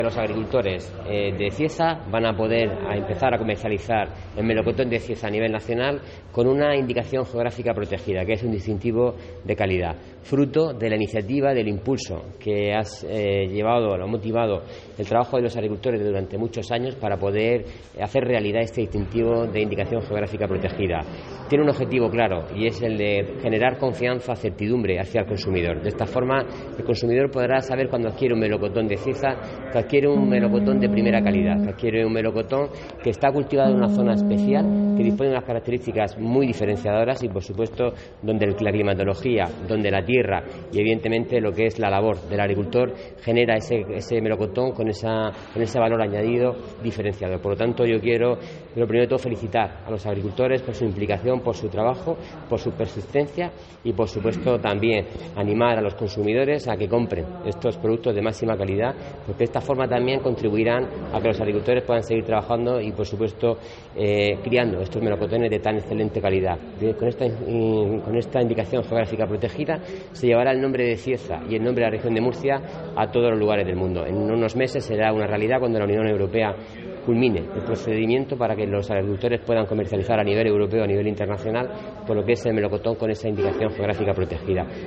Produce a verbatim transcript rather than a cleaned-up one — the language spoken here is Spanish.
Los agricultores eh, de Cieza van a poder a empezar a comercializar el melocotón de Cieza a nivel nacional con una indicación geográfica protegida, que es un distintivo de calidad, fruto de la iniciativa, del impulso que has eh, llevado, lo ha motivado el trabajo de los agricultores durante muchos años para poder hacer realidad este distintivo de indicación geográfica protegida. Tiene un objetivo claro y es el de generar confianza, certidumbre hacia el consumidor. De esta forma, el consumidor podrá saber cuando adquiere un melocotón de Cieza que adquiere un melocotón de primera calidad, que adquiere un melocotón que está cultivado en una zona especial, que dispone de unas características muy diferenciadoras y, por supuesto, donde la climatología, donde la tierra y, evidentemente, lo que es la labor del agricultor genera ese, ese melocotón con, esa, con ese valor añadido diferenciador. Por lo tanto, yo quiero, lo primero de todo, felicitar a los agricultores por su implicación, por su trabajo, por su persistencia y, por supuesto, también animar a los consumidores a que compren estos productos de máxima calidad, porque de esta forma también contribuirán a que los agricultores puedan seguir trabajando y, por supuesto, eh, criando estos melocotones de tan excelente calidad. Con esta, con esta indicación geográfica protegida se llevará el nombre de Cieza y el nombre de la región de Murcia a todos los lugares del mundo. En unos meses será una realidad cuando la Unión Europea culmine el procedimiento para que los agricultores puedan comercializar a nivel europeo, a nivel internacional, por lo que es el melocotón con esa indicación geográfica protegida.